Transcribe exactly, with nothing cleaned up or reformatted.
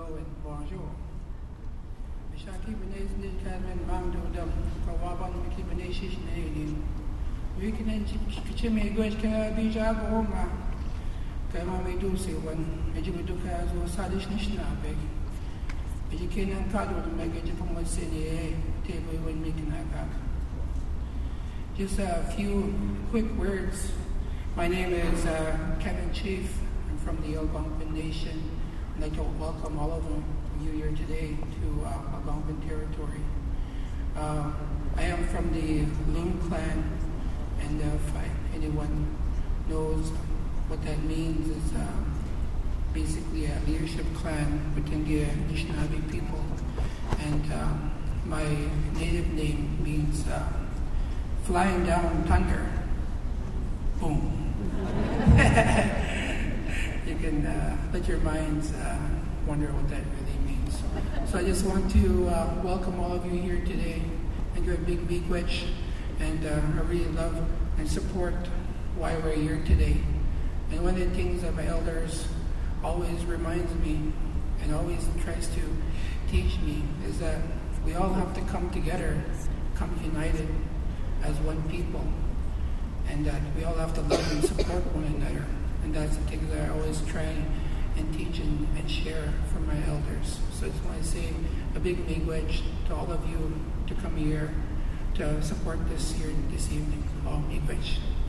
hello and bonjour. Shaki Benes Carmen Bando Dum, Kawaban Miki Beneshish Nadi. We can Chichime Goshka Bija Goma. Kama we do say one, Ejibuka as was Sadish Nishna beg. Educating and Kado to make it from what city table when making that back. Just a few quick words. My name is uh, Kevin Chief. I'm from the Algonquin Nation. I'd like to welcome all of you here today to uh, Algonquin territory. Uh, I am from the Loon clan, and if I, anyone knows what that means, is uh, basically a leadership clan within the Anishinaabe people. And uh, my native name means uh, flying down thunder. Boom. You can uh, let your minds uh, wonder what that really means. So I just want to uh, welcome all of you here today and your big miigwech, and uh, I really love and support why we're here today. And one of the things that my elders always reminds me and always tries to teach me is that we all have to come together, come united as one people, and that we all have to love and support one another. And that's the thing that I always try and teach and, and share from my elders. So I just want to say a big miigwech to all of you to come here to support this here this evening. Oh, miigwech.